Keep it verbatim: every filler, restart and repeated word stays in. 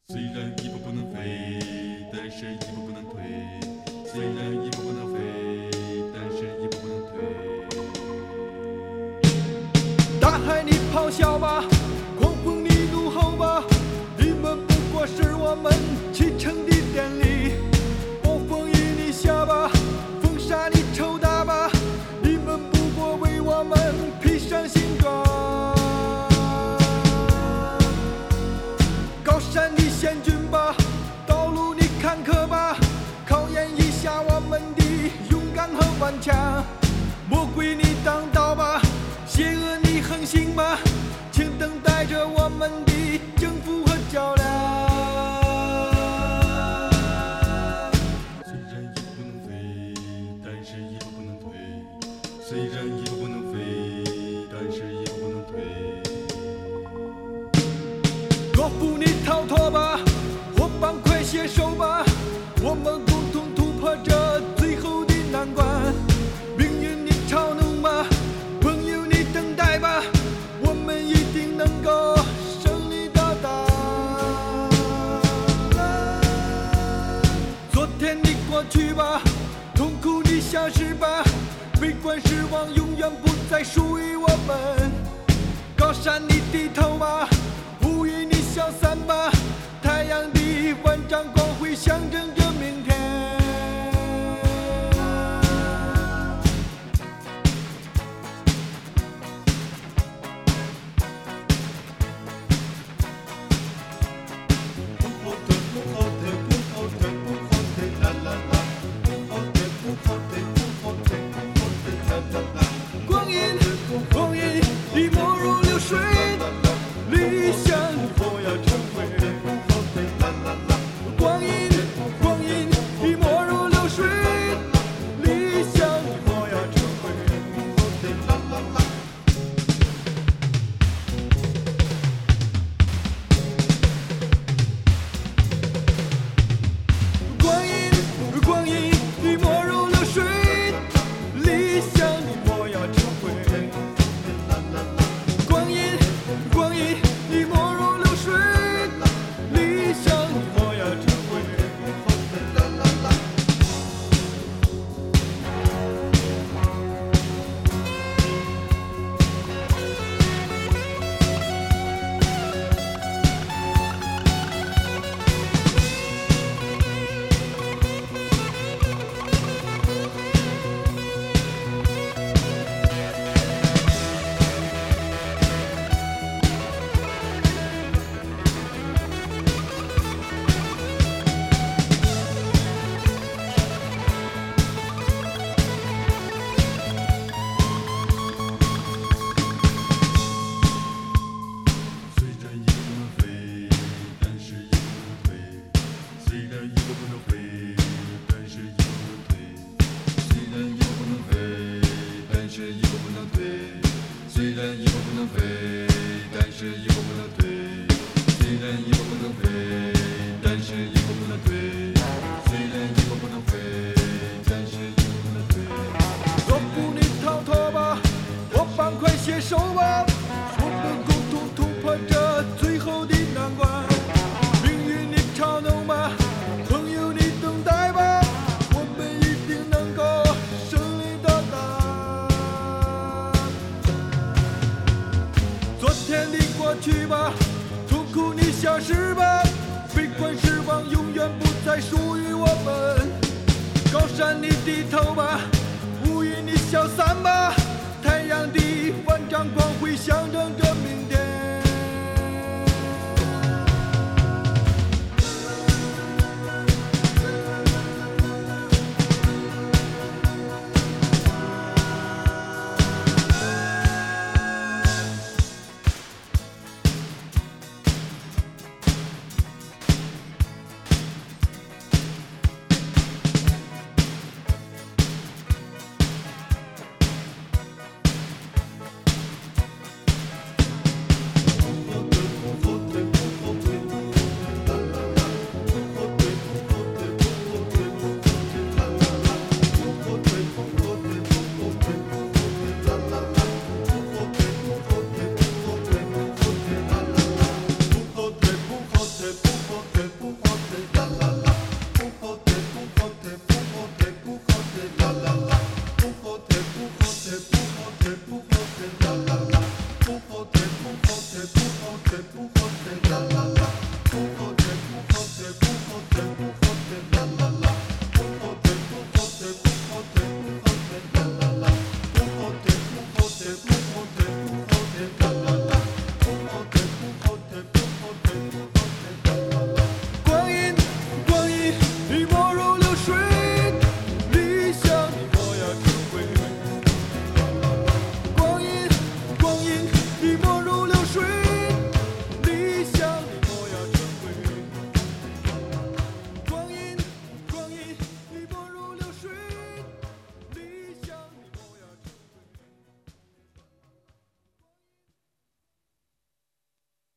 虽然一步不能飞，但是一步不能退。虽然一步不能飞，但是一步不能退。 大海你咆哮吧，狂风你怒吼吧，你们不过是我们启程的电力。暴风雨你下吧，风沙你抽打吧，你们不过为我们披上新装。高山你险峻吧，道路你坎坷吧，考验一下我们的勇敢和顽强。魔鬼你当道吧，邪恶你横行吧，请等待着我们的征服和较量。 虽然一步不能飞，但是一步不能退。虽然一步不能飞，但是一步不能退。 懦夫你逃脱吧，伙伴快携手吧，我们共同突破这最后的难关。命运你嘲弄吧，朋友你等待吧，我们一定能够胜利到达。昨天你过去吧，痛苦你消失吧，悲观失望永远不再属于我们。高山你低头吧，乌云你消散吧，太阳的万丈光辉象征着明天。 不后退，不后退，不后退，不后退，啦啦啦！不后退，不后退，不后退，不后退，啦啦啦！ 光阴，光阴已没入流水，理想我要成为不后退，啦啦啦！ 光阴，光阴已没入流水，理想我要成为不后退，啦啦啦！ 光阴，光阴已没入流水，理想我要成为啦啦啦！ 光阴，光阴已没入流水，理想我要成为不后退，啦啦啦！虽然一步不能飞，但是一步不能退。虽然一步不能飞，但是一步不能退。虽然一步不能飞，但是一步不能退。虽然一步不能飞，但是一步不能退。虽然一步不能飞，但是一步不能退。虽然一步不能飞，但是一步不能退。 若不你逃脱吧，伙伴快携手吧，我们共同突破这最后的难关。命运你嘲弄吧，朋友你等待吧，我们一定能够胜利到达。昨天你过去吧，痛苦你消失吧，悲观失望永远不再属于我们。高山你低头吧，乌云你消散吧，太阳的万丈光辉象征着明天。 啦啦啦。